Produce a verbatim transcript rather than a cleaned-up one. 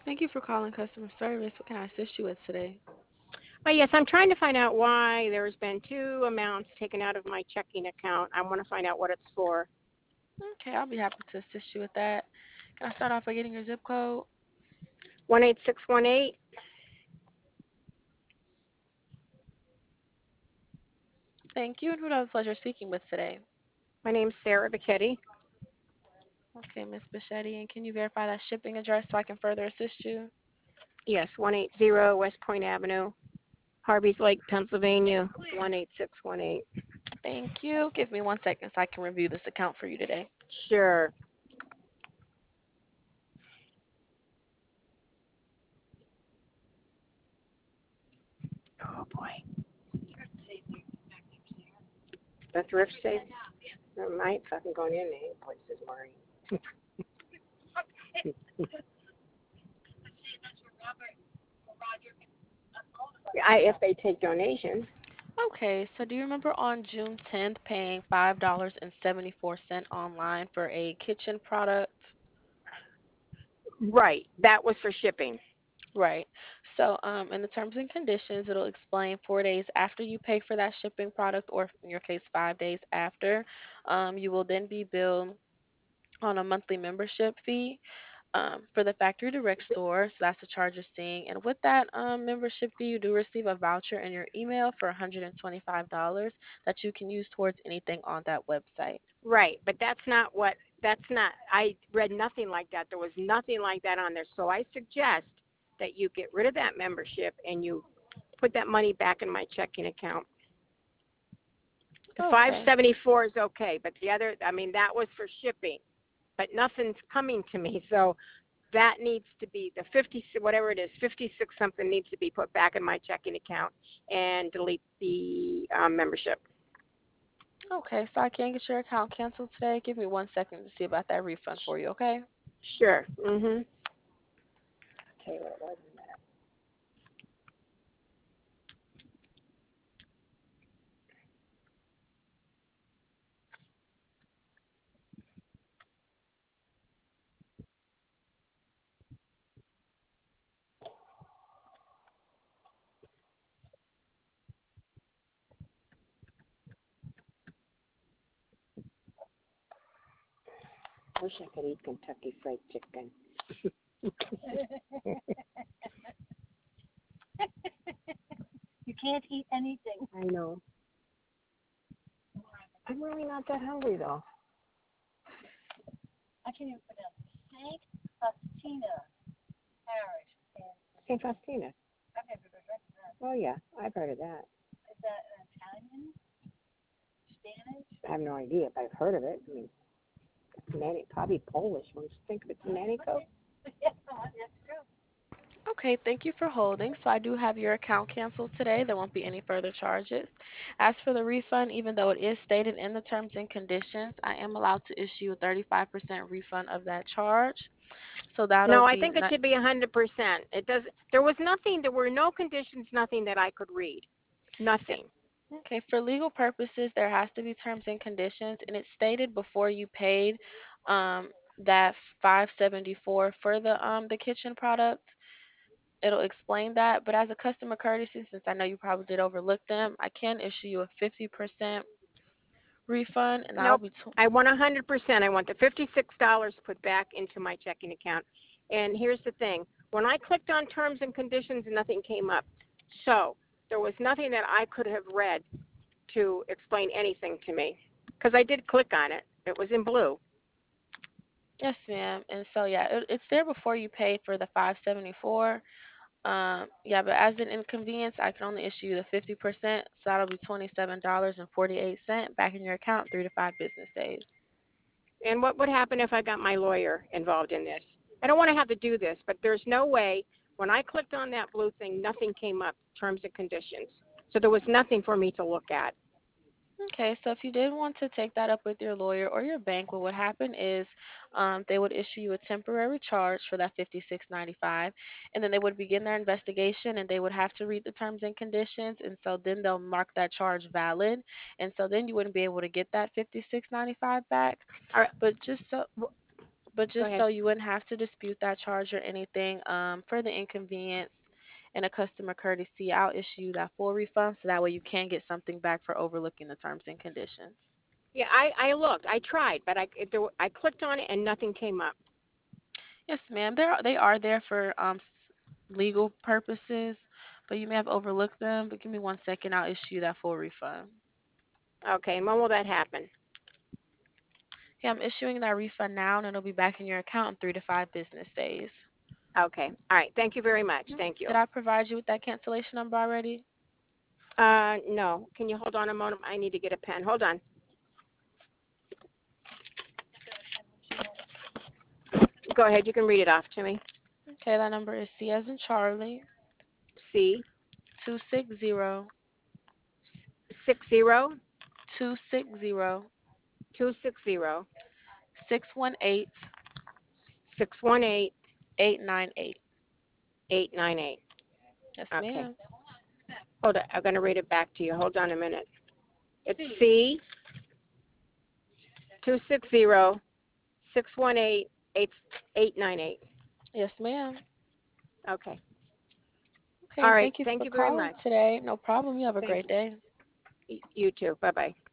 Thank you for calling customer service. What can I assist you with today? Oh, yes, I'm trying to find out why there's been two amounts taken out of my checking account. I want to find out what it's for. Okay, I'll be happy to assist you with that. Can I start off by getting your zip code? one eight six one eight. Thank you, and who do I have the pleasure of speaking with today? My name's Sarah Bicchetti. Okay, Miss Bichetti, and can you verify that shipping address so I can further assist you? Yes, one eighty West Point Avenue, Harvey's Lake, Pennsylvania, one eight six one eight. Thank you. Give me one second so I can review this account for you today. Sure. Oh, boy. The thrift safe? I ain't fucking going in any places, Maureen. I, if they take donations. Okay, so do you remember on June tenth paying five dollars and seventy-four cents online for a kitchen product? Right. That was for shipping. Right. So, um, in the terms and conditions, it'll explain four days after you pay for that shipping product, or in your case, five days after. Um, you will then be billed on a monthly membership fee um, for the factory direct store. So that's the charge you're seeing. And with that um, membership fee, you do receive a voucher in your email for one hundred twenty-five dollars that you can use towards anything on that website. Right, but that's not what, that's not, I read nothing like that. There was nothing like that on there. So I suggest that you get rid of that membership and you put that money back in my checking account. The Okay. five seventy-four is okay, but the other, I mean, that was for shipping, but nothing's coming to me. So that needs to be, the fifty, whatever it is, fifty-six something needs to be put back in my checking account and delete the um, membership. Okay, so I can get your account canceled today. Give me one second to see about that refund for you, okay? Sure. Mm-hmm. Okay, what it was. I wish I could eat Kentucky Fried Chicken. You can't eat anything. I know. I'm really not that hungry though. I can't even pronounce it. Saint Faustina Parish. Saint Faustina. I've never heard of that. Oh yeah, I've heard of that. Is that an Italian? Spanish? I have no idea, but I've heard of it. I mean, it's Manny, probably Polish. Don't you think it's Manico? Yeah, that's true. Okay, thank you for holding. So I do have your account canceled today. There won't be any further charges. As for the refund, even though it is stated in the terms and conditions, I am allowed to issue a thirty-five percent refund of that charge. So that'll No, I be think it not, should be a hundred percent. It does. There was nothing. There were no conditions. Nothing that I could read. Nothing. okay. For legal purposes, there has to be terms and conditions, and it's stated before you paid um, that five seventy-four for the um the kitchen product. It'll explain that. But as a customer courtesy, since I know you probably did overlook them, I can issue you a fifty percent refund, and that'll Nope. be tw- I want a hundred percent. I want the fifty-six dollars put back into my checking account. And here's the thing: when I clicked on terms and conditions, nothing came up. So there was nothing that I could have read to explain anything to me because I did click on it. It was in blue. yes, ma'am. And so yeah, it, it's there before you pay for the five seventy four. Um, yeah, but as an inconvenience, I can only issue you the fifty percent, so that'll be twenty seven dollars and forty eight cent back in your account three to five business days. And what would happen if I got my lawyer involved in this? I don't want to have to do this, but there's no way. When I clicked on that blue thing, nothing came up, terms and conditions. So there was nothing for me to look at. Okay, so if you did want to take that up with your lawyer or your bank, what would happen is um, they would issue you a temporary charge for that fifty six ninety five, and then they would begin their investigation, and they would have to read the terms and conditions, and so then they'll mark that charge valid, and so then you wouldn't be able to get that fifty six ninety five back. All right. But just so But Go just ahead. so you wouldn't have to dispute that charge or anything, um, for the inconvenience and a customer courtesy, I'll issue you that full refund so that way you can get something back for overlooking the terms and conditions. Yeah, I, I looked. I tried, but I, it, there, I clicked on it and nothing came up. Yes, ma'am. They're they are there for um s- legal purposes, but you may have overlooked them. But give me one second, I'll issue you that full refund. Okay, when will that happen? Yeah, I'm issuing that refund now, and it'll be back in your account in three to five business days. Okay. All right. Thank you very much. Yep. Thank you. Did I provide you with that cancellation number already? Uh, no. Can you hold on a moment? I need to get a pen. Hold on. Go ahead. You can read it off to me. Okay, that number is C as in Charlie, C two six zero six zero two six zero two six zero six one eight six one eight eight nine eight. eight nine eight. Yes, Okay. ma'am. Hold on. I'm going to read it back to you. Hold on a minute. It's C two six zero six one eight eight nine eight. Yes, ma'am. Okay. Okay, All right. thank you Thank for you very calling much. today. No problem. You have a Thank great you. day. You too. Bye bye.